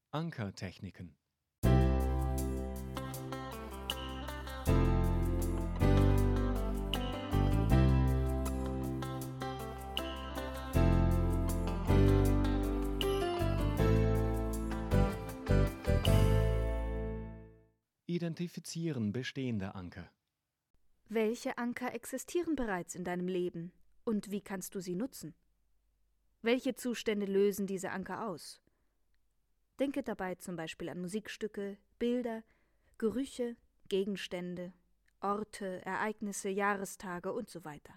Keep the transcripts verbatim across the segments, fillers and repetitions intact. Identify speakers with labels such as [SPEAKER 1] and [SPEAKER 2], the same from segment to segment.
[SPEAKER 1] Ankertechniken. Identifizieren bestehende Anker.
[SPEAKER 2] Welche Anker existieren bereits in deinem Leben und wie kannst du sie nutzen? Welche Zustände lösen diese Anker aus? Denke dabei zum Beispiel an Musikstücke, Bilder, Gerüche, Gegenstände, Orte, Ereignisse, Jahrestage und so weiter.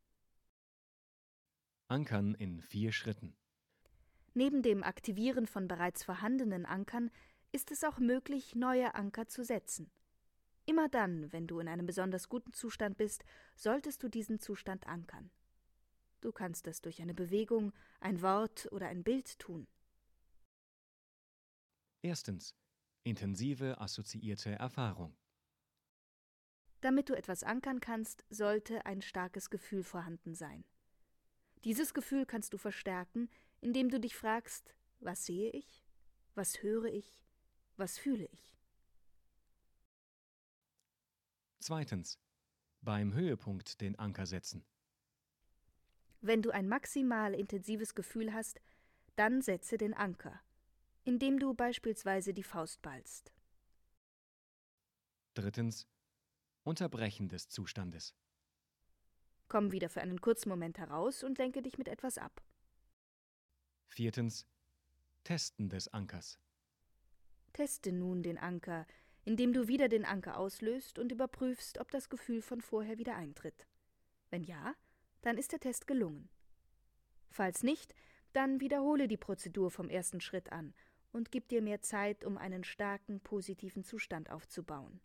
[SPEAKER 1] Ankern in vier Schritten.
[SPEAKER 2] Neben dem Aktivieren von bereits vorhandenen Ankern ist es auch möglich, neue Anker zu setzen. Immer dann, wenn du in einem besonders guten Zustand bist, solltest du diesen Zustand ankern. Du kannst es durch eine Bewegung, ein Wort oder ein Bild tun.
[SPEAKER 1] Erstens. Intensive assoziierte Erfahrung.
[SPEAKER 2] Damit du etwas ankern kannst, sollte ein starkes Gefühl vorhanden sein. Dieses Gefühl kannst du verstärken, indem du dich fragst, was sehe ich? Was höre ich? Was fühle ich?
[SPEAKER 1] Zweitens. Beim Höhepunkt den Anker setzen.
[SPEAKER 2] Wenn du ein maximal intensives Gefühl hast, dann setze den Anker, indem du beispielsweise die Faust ballst.
[SPEAKER 1] Drittens. Unterbrechen des Zustandes.
[SPEAKER 2] Komm wieder für einen kurzen Moment heraus und lenke dich mit etwas ab.
[SPEAKER 1] Viertens. Testen des Ankers.
[SPEAKER 2] Teste nun den Anker, indem du wieder den Anker auslöst und überprüfst, ob das Gefühl von vorher wieder eintritt. Wenn ja, dann ist der Test gelungen. Falls nicht, dann wiederhole die Prozedur vom ersten Schritt an und gib dir mehr Zeit, um einen starken, positiven Zustand aufzubauen.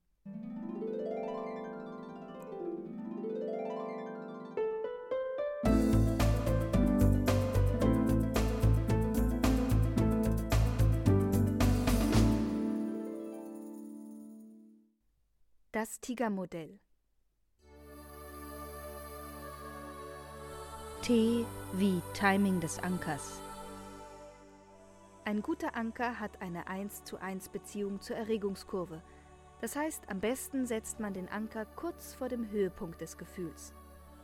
[SPEAKER 2] Das Tiger-Modell. T wie Timing des Ankers. Ein guter Anker hat eine eins zu eins Beziehung zur Erregungskurve. Das heißt, am besten setzt man den Anker kurz vor dem Höhepunkt des Gefühls.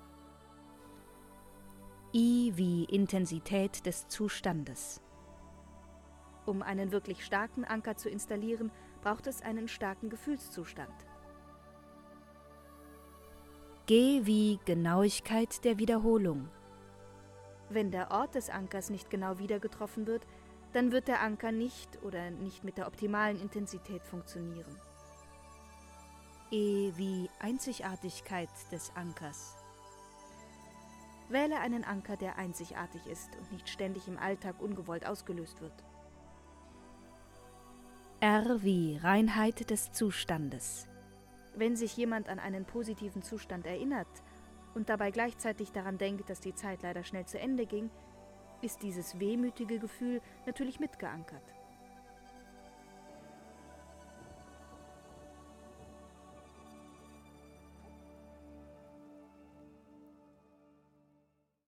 [SPEAKER 2] I wie Intensität des Zustandes. Um einen wirklich starken Anker zu installieren, braucht es einen starken Gefühlszustand. G wie Genauigkeit der Wiederholung. Wenn der Ort des Ankers nicht genau wieder getroffen wird, dann wird der Anker nicht oder nicht mit der optimalen Intensität funktionieren. E wie Einzigartigkeit des Ankers. Wähle einen Anker, der einzigartig ist und nicht ständig im Alltag ungewollt ausgelöst wird. R wie Reinheit des Zustandes. Wenn sich jemand an einen positiven Zustand erinnert und dabei gleichzeitig daran denkt, dass die Zeit leider schnell zu Ende ging, ist dieses wehmütige Gefühl natürlich mitgeankert.